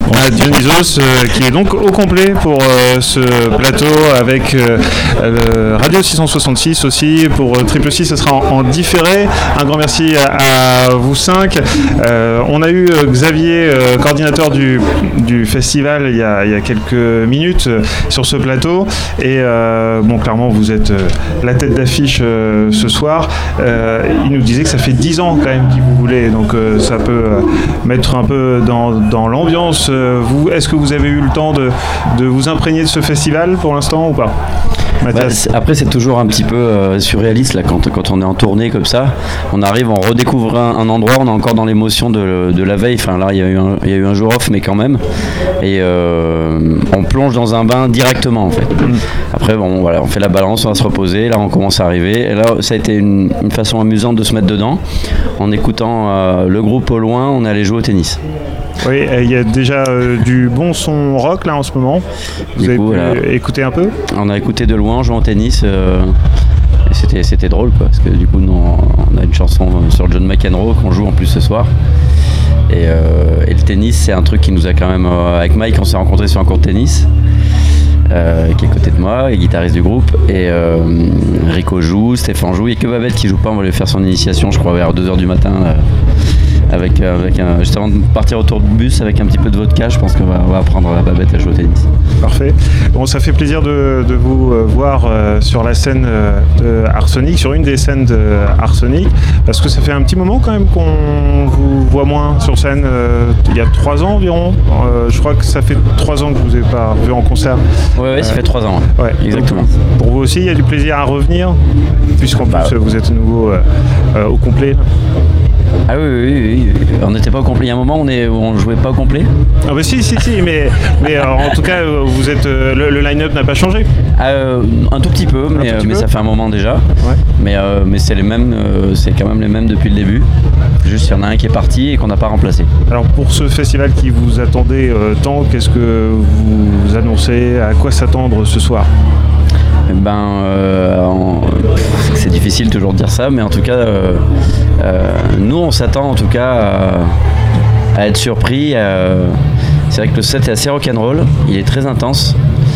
Dionysos qui est donc au complet pour ce plateau avec Radio 666 aussi. Pour Triple 6, ce sera en différé. Un grand merci à vous 5. On a eu Xavier, coordinateur du festival, il y a quelques minutes sur ce plateau. Et clairement, vous êtes la tête d'affiche ce soir. Il nous disait que ça fait 10 ans quand même qu'il vous voulait. Donc ça peut mettre un peu dans l'ambiance. Est-ce que vous avez eu le temps de vous imprégner de ce festival pour l'instant ou pas ? Après c'est toujours un petit peu surréaliste là, quand on est en tournée comme ça, on arrive, on redécouvre un endroit, on est encore dans l'émotion de la veille, enfin là il y a eu un jour off mais quand même, et on plonge dans un bain directement en fait. Après on fait la balance, on va se reposer, là on commence à arriver, et là ça a été une façon amusante de se mettre dedans, en écoutant le groupe au loin, on est allé jouer au tennis. Oui, il y a déjà du bon son rock là en ce moment. Vous avez pu écouter un peu ? On a écouté de loin, jouant au tennis. Et c'était drôle quoi, parce que du coup nous, on a une chanson sur John McEnroe qu'on joue en plus ce soir. Et le tennis, c'est un truc qui nous a quand même... avec Mike, on s'est rencontrés sur un court de tennis. Qui est à côté de moi, et guitariste du groupe, et Rico joue, Stéphane joue, il n'y a que Babette qui joue pas, on va lui faire son initiation je crois vers 2h du matin avec juste avant de partir autour du bus avec un petit peu de vodka, je pense qu'on va apprendre à Babette à jouer au tennis. Parfait. Bon, ça fait plaisir de vous voir sur la scène de Arsenic, sur une des scènes de Arsenic, parce que ça fait un petit moment quand même qu'on vous voit moins sur scène. Il y a 3 ans environ. Je crois que ça fait 3 ans que vous n'avez pas vu en concert. Oui, ça fait 3 ans. Ouais, exactement. Donc, pour vous aussi, il y a du plaisir à revenir, puisqu'en plus vous êtes à nouveau au complet. Ah oui, on n'était pas au complet. Il y a un moment où on jouait pas au complet. Ah bah si, mais en tout cas, vous êtes le line-up n'a pas changé. Un tout petit peu, mais ça fait un moment déjà. Ouais. Mais c'est les mêmes, c'est quand même les mêmes depuis le début. Juste il y en a un qui est parti et qu'on n'a pas remplacé. Alors pour ce festival qui vous attendait tant, qu'est-ce que vous annoncez, à quoi s'attendre ce soir ? C'est difficile toujours de dire ça, mais en tout cas, nous on s'attend en tout cas à être surpris. C'est vrai que le set est assez rock'n'roll, il est très intense.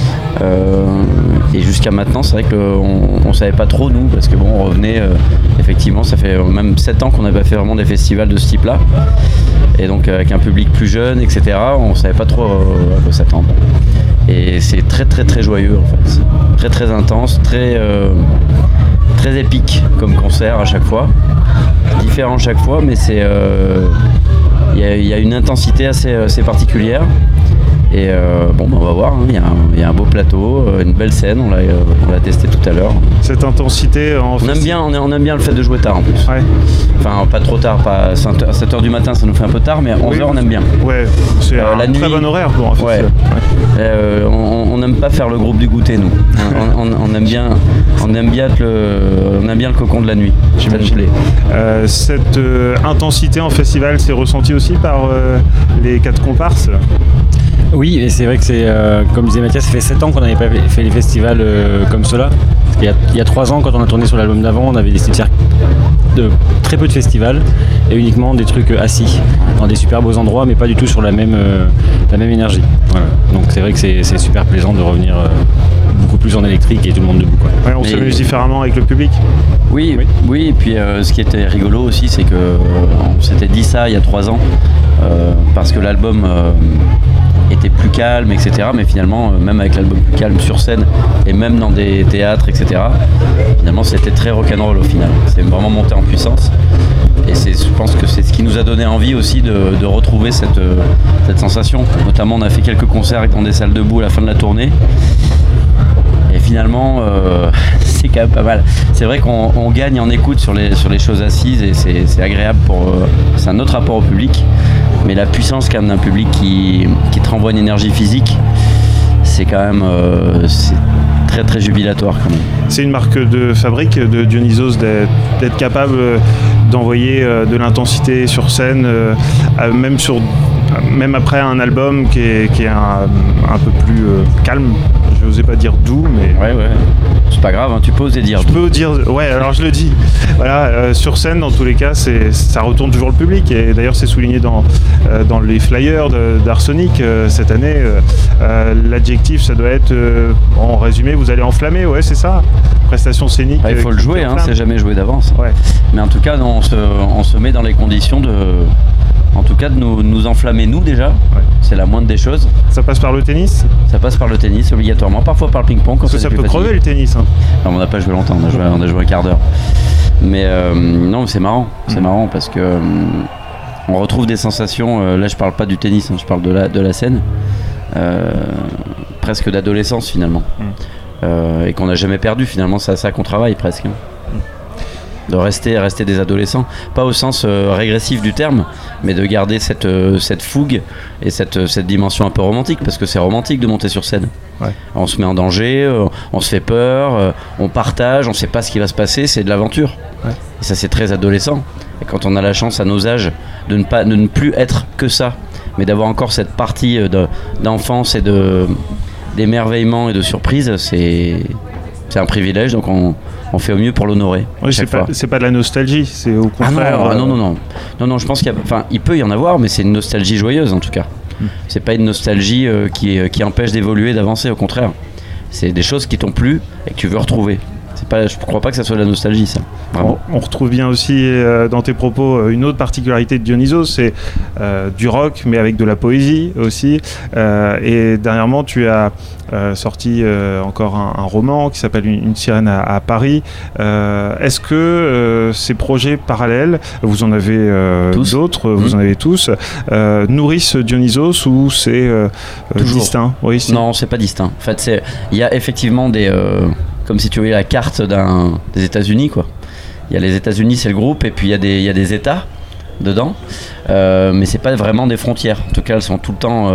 Et jusqu'à maintenant, c'est vrai qu'on savait pas trop nous, parce que on revenait, effectivement, ça fait même 7 ans qu'on n'avait pas fait vraiment des festivals de ce type-là. Et donc avec un public plus jeune, etc., on savait pas trop à quoi s'attendre. Et c'est très très très joyeux en fait, très très intense, très épique comme concert à chaque fois, différent chaque fois, mais il y a une intensité assez particulière. Et on va voir, hein. Il y a un beau plateau, une belle scène, on l'a testé tout à l'heure. Cette intensité on aime bien le fait de jouer tard en plus. Ouais. Enfin pas trop tard, pas à 7h du matin ça nous fait un peu tard, mais à 11h on aime bien. Ouais, c'est un très bon horaire pour un festival. Ouais. On n'aime pas faire le groupe du goûter nous. On aime bien le cocon de la nuit. Cette intensité en festival, c'est ressenti aussi par les 4 comparses. Oui, et c'est vrai que c'est, comme disait Mathias, ça fait 7 ans qu'on n'avait pas fait les festivals comme cela. Il y a 3 ans, quand on a tourné sur l'album d'avant, on avait décidé de faire très peu de festivals et uniquement des trucs assis, dans des super beaux endroits, mais pas du tout sur la même énergie. Voilà. Donc c'est vrai que c'est super plaisant de revenir beaucoup plus en électrique et tout le monde debout. Ouais, on s'amuse différemment avec le public. Oui, et puis ce qui était rigolo aussi, c'est qu'on s'était dit ça il y a 3 ans, parce que l'album était plus calme, etc. Mais finalement, même avec l'album plus calme sur scène et même dans des théâtres, etc., finalement c'était très rock'n'roll au final. C'est vraiment monté en puissance. Et je pense que c'est ce qui nous a donné envie aussi de retrouver cette sensation. Notamment, on a fait quelques concerts dans des salles debout à la fin de la tournée. Et finalement, c'est quand même pas mal. C'est vrai qu'on gagne en écoute sur les choses assises et c'est agréable c'est un autre rapport au public. Mais la puissance quand même d'un public qui te renvoie une énergie physique, c'est quand même c'est très très jubilatoire quand même. C'est une marque de fabrique de Dionysos d'être capable d'envoyer de l'intensité sur scène, même après un album qui est un peu plus calme, je n'osais pas dire d'où, mais... Ouais, c'est pas grave, hein, tu peux oser dire. Je peux dire, ouais, alors je le dis. Voilà, sur scène, dans tous les cas, ça retourne toujours le public. Et d'ailleurs, c'est souligné dans les flyers d'Arsenic cette année. L'adjectif, ça doit être, en résumé, vous allez enflammer, ouais, c'est ça. Prestation scénique. Il faut le jouer, hein, c'est jamais joué d'avance. Ouais. Mais en tout cas, on se met dans les conditions de nous enflammer, nous déjà. Ouais. C'est la moindre des choses. Ça passe par le tennis ? Ça passe par le tennis, obligatoirement. Parfois par le ping-pong. Parce que ça peut crever le tennis. Hein. Non, on n'a pas joué longtemps, on a joué un quart d'heure. Mais non, c'est marrant. C'est marrant parce que on retrouve des sensations. Là, je parle pas du tennis, hein, je parle de la scène. Presque d'adolescence finalement. Et qu'on n'a jamais perdu finalement. C'est à ça qu'on travaille presque. De rester des adolescents, pas au sens régressif du terme, mais de garder cette fougue et cette dimension un peu romantique, parce que c'est romantique de monter sur scène. Ouais. On se met en danger, on se fait peur, on partage, on sait pas ce qui va se passer, c'est de l'aventure. Ouais. Et ça, c'est très adolescent. Et quand on a la chance à nos âges de ne plus être que ça, mais d'avoir encore cette partie d'enfance et d'émerveillement et de surprise, c'est un privilège, donc on fait au mieux pour l'honorer. Oui, c'est pas de la nostalgie, c'est au contraire. Non, je pense qu'il peut y en avoir, mais c'est une nostalgie joyeuse en tout cas. C'est pas une nostalgie qui empêche d'évoluer, d'avancer, au contraire. C'est des choses qui t'ont plu et que tu veux retrouver. Je crois pas que ça soit de la nostalgie, ça. On retrouve bien aussi dans tes propos une autre particularité de Dionysos, c'est du rock, mais avec de la poésie aussi. Et dernièrement, tu as sorti encore un roman qui s'appelle Une sirène à Paris. Est-ce que ces projets parallèles, vous en avez d'autres, vous en avez tous, nourrissent Dionysos ou c'est distinct? Oui, non, c'est pas distinct. En fait, il y a effectivement comme si tu voyais la carte des États-Unis, quoi. Il y a les États-Unis, c'est le groupe, et puis il y a des États dedans, mais c'est pas vraiment des frontières. En tout cas, elles sont tout le temps,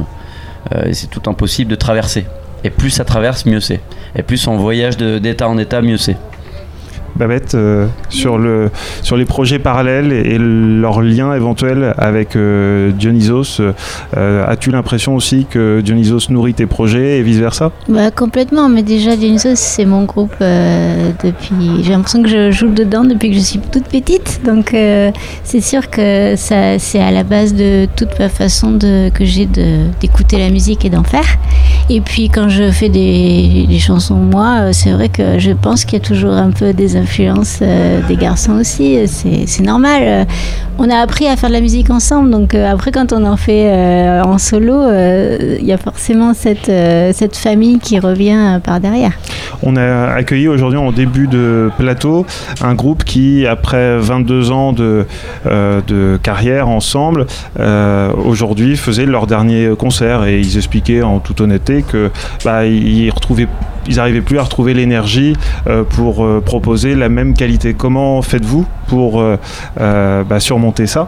c'est tout le temps possible de traverser. Et plus ça traverse, mieux c'est. Et plus on voyage d'État en État, mieux c'est. Babette, sur les projets parallèles et leur lien éventuel avec Dionysos, as-tu l'impression aussi que Dionysos nourrit tes projets et vice-versa ? Complètement, mais déjà Dionysos c'est mon groupe depuis... J'ai l'impression que je joue dedans depuis que je suis toute petite, donc c'est sûr que ça, c'est à la base de toute ma façon que j'ai d'écouter la musique et d'en faire. Et puis quand je fais des chansons moi, c'est vrai que je pense qu'il y a toujours un peu des influences des garçons aussi, c'est normal. On a appris à faire de la musique ensemble, donc après quand on en fait en solo, il y a forcément cette famille qui revient par derrière. On a accueilli aujourd'hui en début de plateau un groupe qui, après 22 ans de carrière ensemble, aujourd'hui faisait leur dernier concert, et ils expliquaient en toute honnêteté que ils n'arrivaient plus à retrouver l'énergie pour proposer la même qualité. Comment faites-vous pour surmonter ça,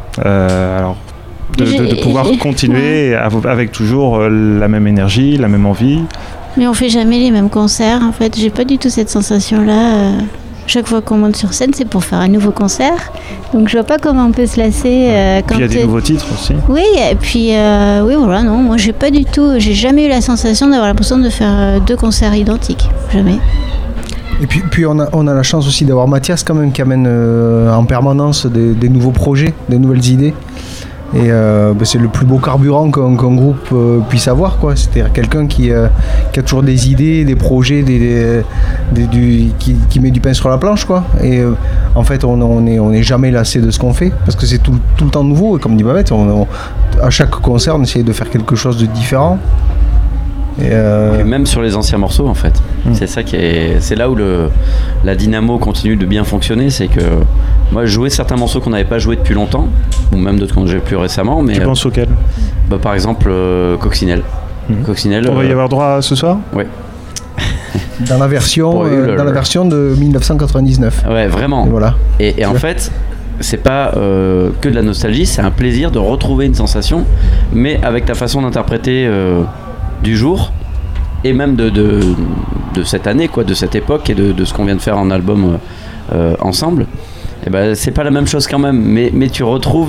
de pouvoir continuer avec toujours la même énergie, la même envie? Mais on fait jamais les mêmes concerts, en fait. J'ai pas du tout cette sensation-là. Chaque fois qu'on monte sur scène, c'est pour faire un nouveau concert. Donc je vois pas comment on peut se lasser. Puis il y a des nouveaux titres aussi. Oui, et puis non, moi j'ai jamais eu la sensation d'avoir l'impression de faire 2 concerts identiques, jamais. Et puis on a la chance aussi d'avoir Mathias quand même qui amène en permanence des nouveaux projets, des nouvelles idées. Et c'est le plus beau carburant qu'un groupe puisse avoir, quoi. C'est-à-dire quelqu'un qui a toujours des idées, des projets, qui met du pain sur la planche, quoi. Et en fait, on est jamais lassé de ce qu'on fait, parce que c'est tout le temps nouveau. Et comme dit Babette, à chaque concert, on essaie de faire quelque chose de différent. Et même sur les anciens morceaux, en fait. C'est là où la dynamo continue de bien fonctionner. C'est que moi, jouer certains morceaux qu'on n'avait pas joués depuis longtemps, ou même d'autres qu'on j'ai plus récemment. Mais, tu penses auxquels ? Par exemple, Coccinelle. Coccinelle. On va y avoir droit ce soir ? Oui. Dans la version de 1999. Ouais, vraiment. Et voilà. Et en fait, c'est pas que de la nostalgie, c'est un plaisir de retrouver une sensation, mais avec ta façon d'interpréter du jour, et même de cette année, quoi, de cette époque, et de ce qu'on vient de faire en album ensemble. Et c'est pas la même chose quand même, mais tu retrouves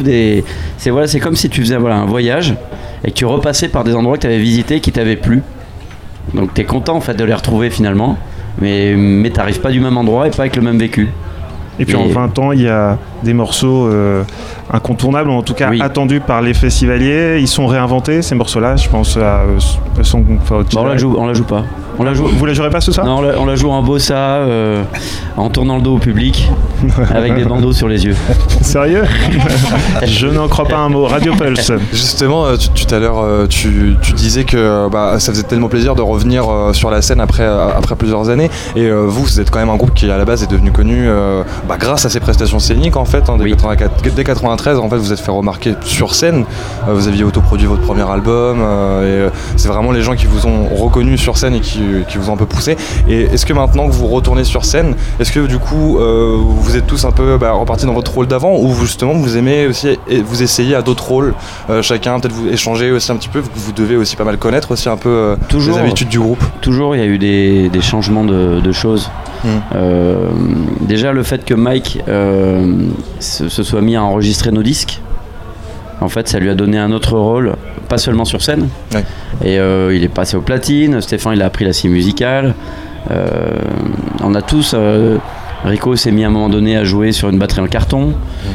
c'est comme si tu faisais un voyage et que tu repassais par des endroits que tu avais visités qui t'avaient plu. Donc t'es content en fait de les retrouver finalement, mais t'arrives pas du même endroit et pas avec le même vécu. Et puis en 20 ans, il y a des morceaux incontournables, en tout cas attendus par les festivaliers. Ils sont réinventés, ces morceaux-là. Je pense à Song for Children. On la joue pas. Vous la jouerez pas ce soir ? Non, on la joue en bossa, en tournant le dos au public, avec des bandeaux sur les yeux. Sérieux ? Je n'en crois pas un mot. Radio Pulse. Justement, tout à l'heure, tu disais que ça faisait tellement plaisir de revenir sur la scène après plusieurs années. Et vous êtes quand même un groupe qui à la base est devenu connu grâce à ses prestations scéniques en fait. Dès 93, en fait, vous êtes fait remarquer sur scène. Vous aviez autoproduit votre premier album. Et c'est vraiment les gens qui vous ont reconnu sur scène et qui vous ont un peu poussé. Et est-ce que maintenant que vous retournez sur scène, est-ce que du coup vous êtes tous un peu repartis dans votre rôle d'avant, ou justement vous aimez aussi vous essayez à d'autres rôles, chacun peut-être vous échanger aussi un petit peu, vous devez aussi pas mal connaître aussi un peu les habitudes du groupe. Toujours il y a eu des changements de choses. Déjà le fait que Mike se soit mis à enregistrer nos disques, en fait ça lui a donné un autre rôle, pas seulement sur scène. Ouais. Et il est passé aux platines, Stéphane il a appris la scie musicale, on a tous Rico s'est mis à un moment donné à jouer sur une batterie en carton,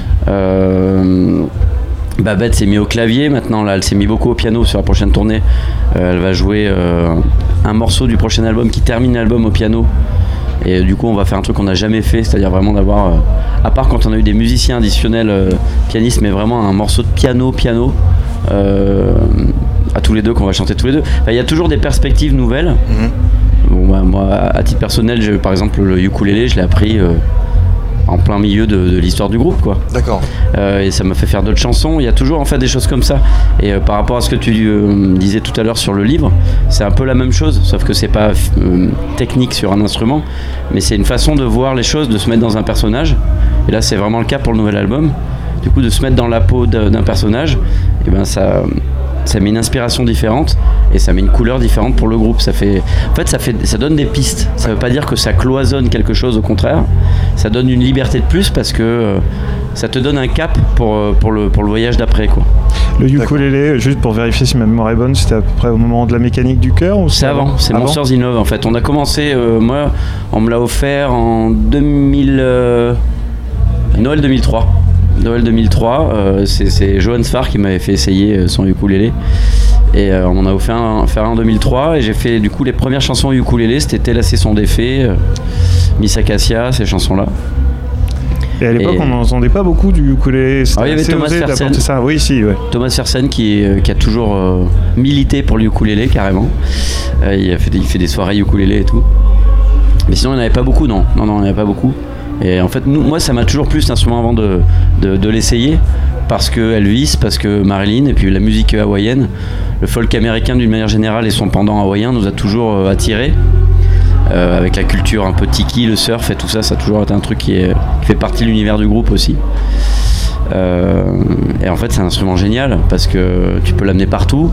Babette s'est mis au clavier, maintenant là elle s'est mis beaucoup au piano sur la prochaine tournée, elle va jouer un morceau du prochain album qui termine l'album au piano. Et du coup on va faire un truc qu'on n'a jamais fait, c'est-à-dire vraiment d'avoir, à part quand on a eu des musiciens additionnels pianistes, mais vraiment un morceau de piano à tous les deux, qu'on va chanter tous les deux. Il y a toujours des perspectives nouvelles. Bon, moi à titre personnel, par exemple le ukulélé je l'ai appris en plein milieu de l'histoire du groupe quoi. D'accord. Et ça m'a fait faire d'autres chansons. Il y a toujours en fait des choses comme ça. Et par rapport à ce que tu disais tout à l'heure sur le livre, c'est un peu la même chose, sauf que c'est pas technique sur un instrument, mais c'est une façon de voir les choses, de se mettre dans un personnage. Et là c'est vraiment le cas pour le nouvel album. Du coup de se mettre dans la peau d'un personnage, et ben ça met une inspiration différente et ça met une couleur différente pour le groupe. Ça donne des pistes. Ça veut pas dire que ça cloisonne quelque chose, au contraire. Ça donne une liberté de plus parce que ça te donne un cap pour le voyage d'après quoi. Le ukulélé, juste pour vérifier si ma mémoire est bonne, c'était à peu près au moment de la mécanique du cœur ou c'est avant, c'est Monsters in Love en fait. On a commencé, moi on me l'a offert en Noël 2003. Noël 2003, c'est Johan Sfar qui m'avait fait essayer son ukulélé et on m'en a offert un en 2003 et j'ai fait du coup les premières chansons ukulélé, c'était Tel a son défait, Miss Acacia, ces chansons là. Et à l'époque on n'entendait pas beaucoup du ukulélé. Il y avait Thomas Fersen. Ça. Oui, si, ouais. Thomas Fersen qui a toujours milité pour le ukulélé carrément. Il fait des soirées ukulélé et tout. Mais sinon il n'y en avait pas beaucoup, non, il n'y en avait pas beaucoup. Et en fait, moi, ça m'a toujours plu cet instrument avant de l'essayer, parce que Elvis, parce que Marilyn, et puis la musique hawaïenne, le folk américain d'une manière générale et son pendant hawaïen nous a toujours attirés. Avec la culture un peu tiki, le surf et tout ça, ça a toujours été un truc qui fait partie de l'univers du groupe aussi. Et en fait, c'est un instrument génial parce que tu peux l'amener partout.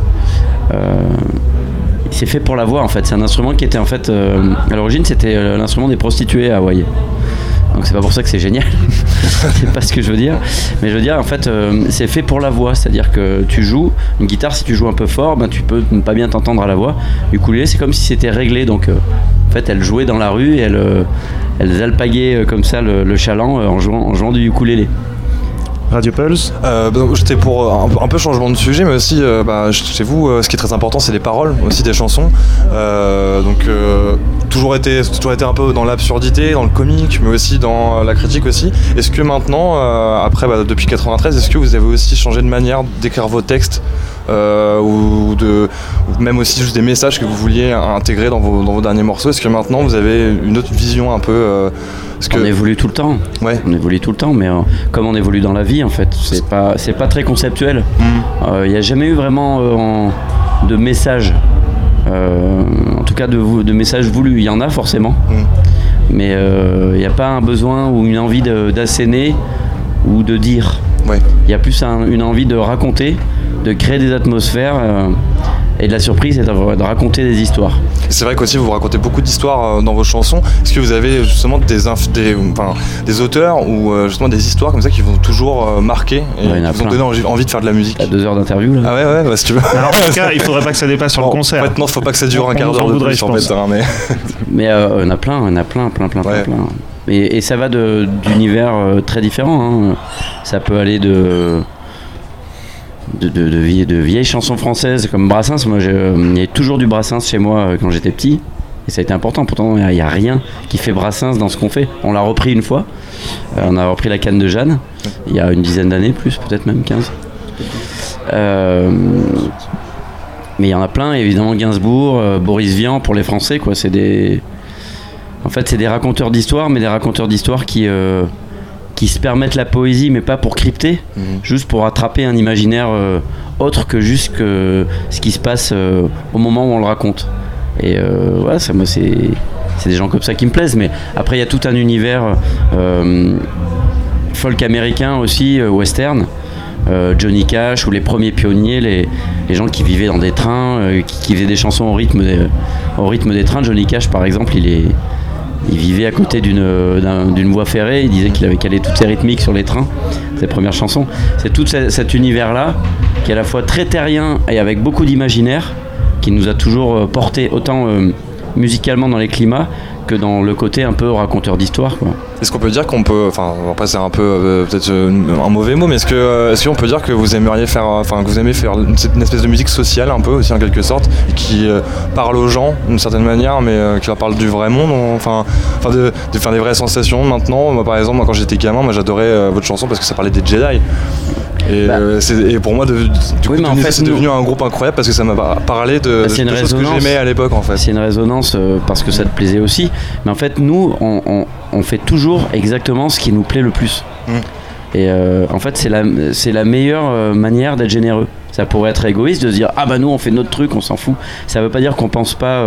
C'est fait pour la voix en fait. C'est un instrument qui était en fait à l'origine, c'était l'instrument des prostituées à Hawaï. Donc c'est pas pour ça que c'est génial. C'est pas ce que je veux dire. Mais je veux dire en fait c'est fait pour la voix, c'est-à-dire que tu joues une guitare, si tu joues un peu fort, tu peux ne pas bien t'entendre à la voix. Du ukulélé c'est comme si c'était réglé, donc en fait elle jouait dans la rue et elle alpaguait comme ça le chaland en jouant du ukulélé. Radio Pulse. J'étais pour un peu changement de sujet, mais aussi chez vous, ce qui est très important, c'est les paroles aussi des chansons. Toujours été un peu dans l'absurdité, dans le comique, mais aussi dans la critique aussi. Est-ce que maintenant, depuis 93, est-ce que vous avez aussi changé de manière d'écrire vos textes ou même aussi juste des messages que vous vouliez intégrer dans vos derniers morceaux? Est-ce que maintenant vous avez une autre vision un peu On évolue tout le temps. Ouais. On évolue tout le temps, mais comme on évolue dans la vie en fait, c'est pas très conceptuel. Il n'y a jamais eu vraiment de message. En tout cas de messages voulus, il y en a forcément, mais il n'y a pas un besoin ou une envie d'asséner ou de dire. Il y a plus une envie de raconter, de créer des atmosphères Et de la surprise, c'est de raconter des histoires. C'est vrai qu'aussi vous racontez beaucoup d'histoires dans vos chansons. Est-ce que vous avez justement des auteurs ou justement des histoires comme ça qui vont toujours marquer et qui vous ont donné envie de faire de la musique? T'as 2 heures d'interview là. Ah ouais, si tu veux. Alors en tout cas, il faudrait pas que ça dépasse sur le concert. En fait, non, faut pas que ça dure un quart d'heure de plus en fait. Mais on a plein. Et ça va d'univers très différents. Hein. Ça peut aller de vieilles chansons françaises comme Brassens. Moi, il y avait toujours du Brassens chez moi quand j'étais petit. Et ça a été important. Pourtant, il n'y a rien qui fait Brassens dans ce qu'on fait. On l'a repris une fois. On a repris La Canne de Jeanne. Il y a une dizaine d'années, plus, peut-être même 15. Mais il y en a plein. Évidemment, Gainsbourg, Boris Vian pour les Français, quoi. C'est des raconteurs d'histoire, mais des raconteurs d'histoire qui se permettent la poésie, mais pas pour crypter, juste pour attraper un imaginaire autre que juste ce qui se passe au moment où on le raconte. Et voilà, ça, moi, c'est des gens comme ça qui me plaisent. Mais après, il y a tout un univers folk américain aussi, western. Johnny Cash ou les premiers pionniers, les gens qui vivaient dans des trains, qui faisaient des chansons au rythme des trains. Johnny Cash, par exemple, il vivait à côté d'une voie ferrée. Il disait qu'il avait calé toutes ses rythmiques sur les trains, ses premières chansons. C'est tout cet univers-là qui est à la fois très terrien et avec beaucoup d'imaginaire, qui nous a toujours porté autant musicalement dans les climats que dans le côté un peu raconteur d'histoire, quoi. Est-ce qu'on peut dire qu'on peut, enfin, on va passer un peu peut-être un mauvais mot, mais est-ce qu'on peut dire que vous aimeriez faire, que vous aimez faire une espèce de musique sociale un peu aussi en quelque sorte, qui parle aux gens d'une certaine manière, mais qui leur parle du vrai monde, de faire des vraies sensations maintenant. Moi, par exemple, quand j'étais gamin, j'adorais votre chanson parce que ça parlait des Jedi. Et pour moi, c'est devenu un groupe incroyable parce que ça m'a parlé de choses que j'aimais à l'époque en fait. C'est une résonance parce que ça te plaisait aussi. Mais en fait, nous, on fait toujours exactement ce qui nous plaît le plus. Et en fait, c'est la meilleure manière d'être généreux. Ça pourrait être égoïste de se dire nous on fait notre truc, on s'en fout. Ça veut pas dire qu'on pense pas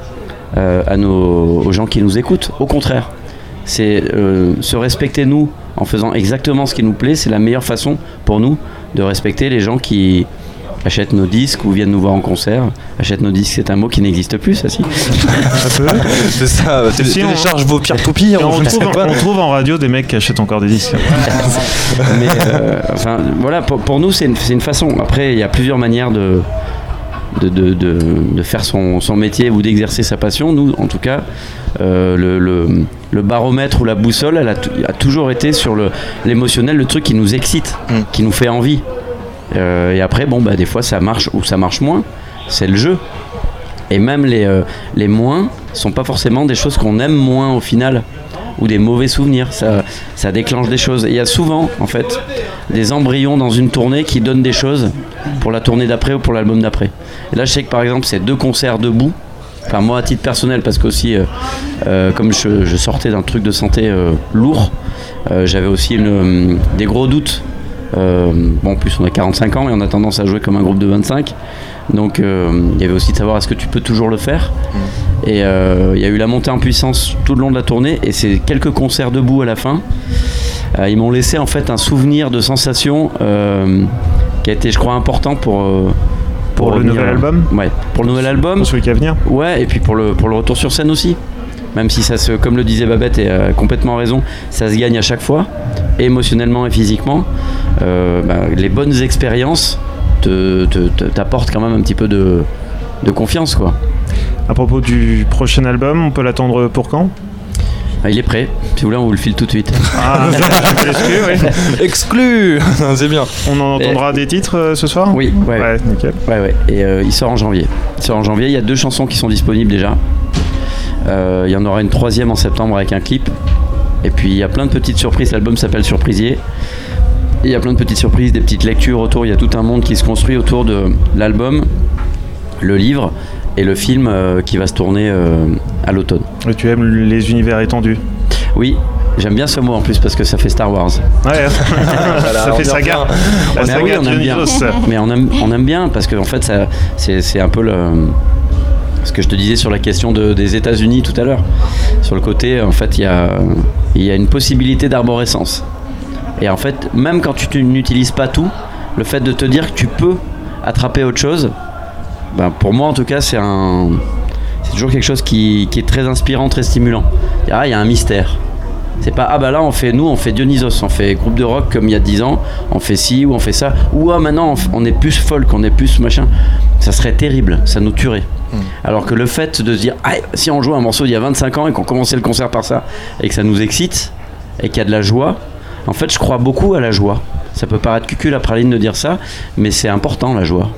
aux gens qui nous écoutent. Au contraire, c'est se respecter nous en faisant exactement ce qui nous plaît. C'est la meilleure façon pour nous de respecter les gens qui achètent nos disques ou viennent nous voir en concert. Achètent nos disques, c'est un mot qui n'existe plus, ça si. C'est ça, télécharge vos pierres toupies. On trouve en radio des mecs qui achètent encore des disques. Mais voilà, pour nous c'est une façon. Après, il y a plusieurs manières de faire son métier ou d'exercer sa passion. Nous, en tout cas, le baromètre ou la boussole, elle a toujours été sur l'émotionnel, le truc qui nous excite, qui nous fait envie. Et après, des fois ça marche ou ça marche moins, c'est le jeu. Et même les moins sont pas forcément des choses qu'on aime moins au final, ou des mauvais souvenirs. Ça déclenche des choses. Et il y a souvent, en fait, des embryons dans une tournée qui donnent des choses pour la tournée d'après ou pour l'album d'après. Et là, je sais que par exemple, c'est 2 concerts debout. Enfin, moi, à titre personnel, parce qu'aussi, comme je sortais d'un truc de santé lourd, j'avais aussi des gros doutes. En plus, on a 45 ans et on a tendance à jouer comme un groupe de 25. Donc, il y avait aussi de savoir est-ce que tu peux toujours le faire. Et il y a eu la montée en puissance tout le long de la tournée. Et c'est quelques concerts debout à la fin. Ils m'ont laissé en fait un souvenir de sensation qui a été, je crois, important pour le nouvel album. Ouais, pour le nouvel album. Pour celui qui va venir. Ouais, et puis pour le retour sur scène aussi. Même si ça comme le disait Babette, et complètement raison, ça se gagne à chaque fois, émotionnellement et physiquement. Les bonnes expériences t'apportent quand même un petit peu de confiance, quoi. À propos du prochain album, on peut l'attendre pour quand ? Il est prêt, si vous voulez on vous le file tout de suite. Exclu. C'est bien. On en entendra des titres ce soir ? Oui, ouais, nickel. Ouais. Et il sort en janvier. Il y a 2 chansons qui sont disponibles déjà. Il y en aura une 3e en septembre avec un clip. Et puis il y a plein de petites surprises. L'album s'appelle Surprisier. Il y a plein de petites surprises, des petites lectures autour. Il y a tout un monde qui se construit autour de l'album, le livre et le film qui va se tourner à l'automne. Et tu aimes les univers étendus ? Oui, j'aime bien ce mot en plus parce que ça fait Star Wars. Ouais, ça fait saga. On aime bien. Mais on aime bien parce que en fait c'est un peu ce que je te disais sur la question des États-Unis tout à l'heure. Sur le côté, en fait, il y a une possibilité d'arborescence. Et en fait, même quand tu n'utilises pas tout, le fait de te dire que tu peux attraper autre chose, pour moi en tout cas c'est toujours quelque chose qui est très inspirant, très stimulant. Il y a un mystère. C'est pas là on fait Dionysos, on fait groupe de rock comme il y a 10 ans, on fait ci ou on fait ça, ou maintenant on est plus folk, on est plus machin. Ça serait terrible, ça nous tuerait. Alors que le fait de se dire si on joue un morceau d'il y a 25 ans et qu'on commençait le concert par ça et que ça nous excite et qu'il y a de la joie, en fait je crois beaucoup à la joie. Ça peut paraître cucul à praline de dire ça, mais c'est important la joie.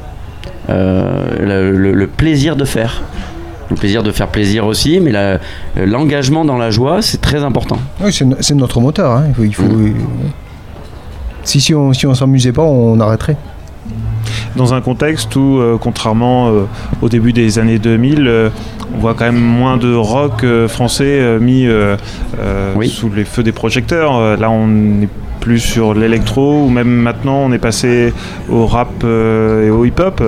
Le plaisir de faire. Le plaisir de faire plaisir aussi, mais l'engagement dans la joie, c'est très important. Oui, c'est notre moteur. Hein. Il faut. Si on s'amusait pas, on arrêterait. Dans un contexte où, contrairement au début des années 2000, on voit quand même moins de rock français mis sous les feux des projecteurs. Là, on est plus sur l'électro, ou même maintenant, on est passé au rap et au hip-hop.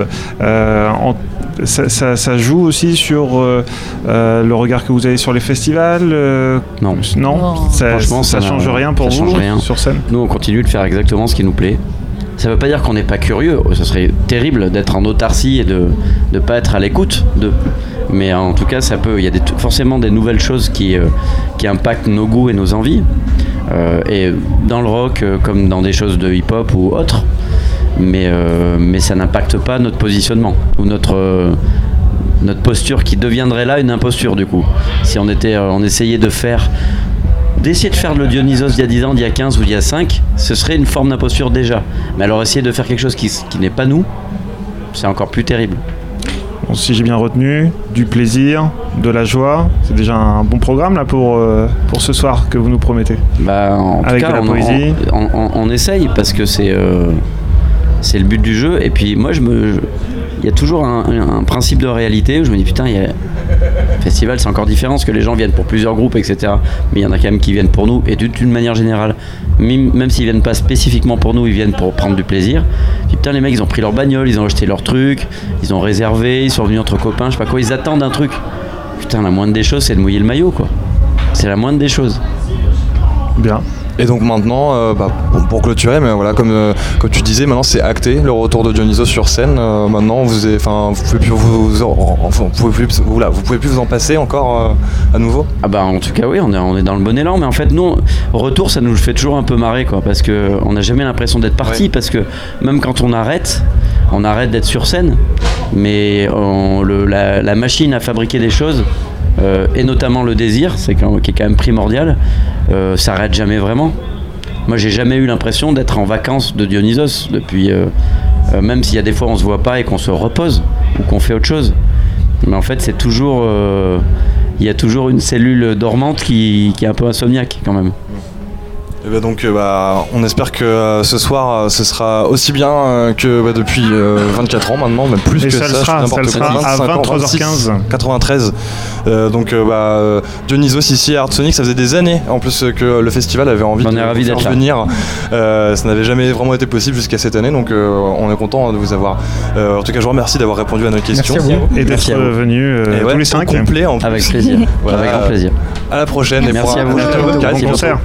Ça joue aussi sur le regard que vous avez sur les festivals Non. Franchement, ça change rien pour vous sur scène. Nous, on continue de faire exactement ce qui nous plaît. Ça ne veut pas dire qu'on n'est pas curieux. Ce serait terrible d'être en autarcie et de ne pas être à l'écoute d'eux. Mais en tout cas, il y a forcément des nouvelles choses qui impactent nos goûts et nos envies. Et dans le rock, comme dans des choses de hip-hop ou autres. Mais ça n'impacte pas notre positionnement ou notre posture qui deviendrait là une imposture du coup. Si on essayait d'essayer de faire le Dionysos d'il y a 10 ans, d'il y a 15 ou d'il y a 5, ce serait une forme d'imposture déjà. Mais alors essayer de faire quelque chose qui n'est pas nous, c'est encore plus terrible. Bon, si j'ai bien retenu, du plaisir, de la joie, c'est déjà un bon programme là pour ce soir que vous nous promettez. En avec tout cas, de la poésie. On essaye parce que c'est le but du jeu. Et puis moi, il y a toujours un principe de réalité où je me dis putain, le festival c'est encore différent parce que les gens viennent pour plusieurs groupes, etc. Mais il y en a quand même qui viennent pour nous et d'une manière générale, même s'ils viennent pas spécifiquement pour nous, ils viennent pour prendre du plaisir. Puis putain, les mecs ils ont pris leur bagnole, ils ont acheté leur truc, ils ont réservé, ils sont venus entre copains, je sais pas quoi, ils attendent un truc. Putain, la moindre des choses c'est de mouiller le maillot quoi. C'est la moindre des choses. Bien. Et donc maintenant, pour clôturer, mais voilà, comme tu disais, maintenant c'est acté le retour de Dionysos sur scène. Maintenant, vous pouvez plus vous en passer encore à nouveau. En tout cas oui, on est dans le bon élan, mais en fait nous, retour, ça nous fait toujours un peu marrer quoi, parce que on n'a jamais l'impression d'être parti, parce que même quand on arrête d'être sur scène, mais la machine à fabriquer des choses. Et notamment le désir, qui est quand même primordial, s'arrête jamais vraiment. Moi j'ai jamais eu l'impression d'être en vacances de Dionysos depuis, même s'il y a des fois on se voit pas et qu'on se repose ou qu'on fait autre chose. Mais en fait c'est toujours, il y a toujours une cellule dormante qui est un peu insomniaque quand même. Et donc on espère que ce soir ce sera aussi bien que depuis 24 ans maintenant, même plus et que ça. Ça sera à 23h15. 93. Donc Dionysos ici à Art Sonic, ça faisait des années en plus que le festival avait envie de faire venir. Ça n'avait jamais vraiment été possible jusqu'à cette année, donc on est content de vous avoir. En tout cas, je vous remercie d'avoir répondu à nos questions. Merci à vous. Et d'être venus tous les 5. Avec plaisir. Voilà. Avec grand plaisir. À la prochaine. Merci à vous. Bon concert.